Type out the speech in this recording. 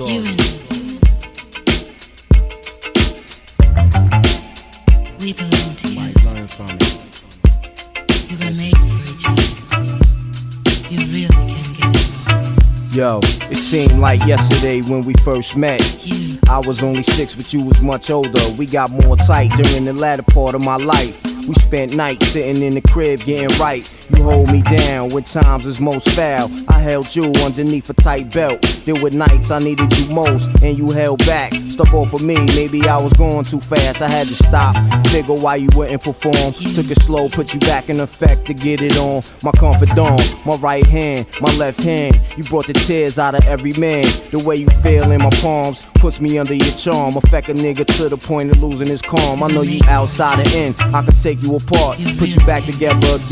You and we belong together. Might learn from it. You were made for each other. You really can get along. Yo, it seemed like yesterday when we first met. You, I was only 6, but you was much older. We got more tight during the latter part of my life. We spent nights sitting in the crib getting right. You hold me down when times is most foul. I held you underneath a tight belt. There were nights I needed you most, and you held back. Stuck off of me, maybe I was going too fast. I had to stop, figure why you wouldn't perform. Took it slow, put you back in effect to get it on. My confidant, my right hand, my left hand. You brought the tears out of every man. The way you feel in my palms puts me under your charm. Affect a nigga to the point of losing his calm. I know you outside and in, I can take you apart, put you back together again.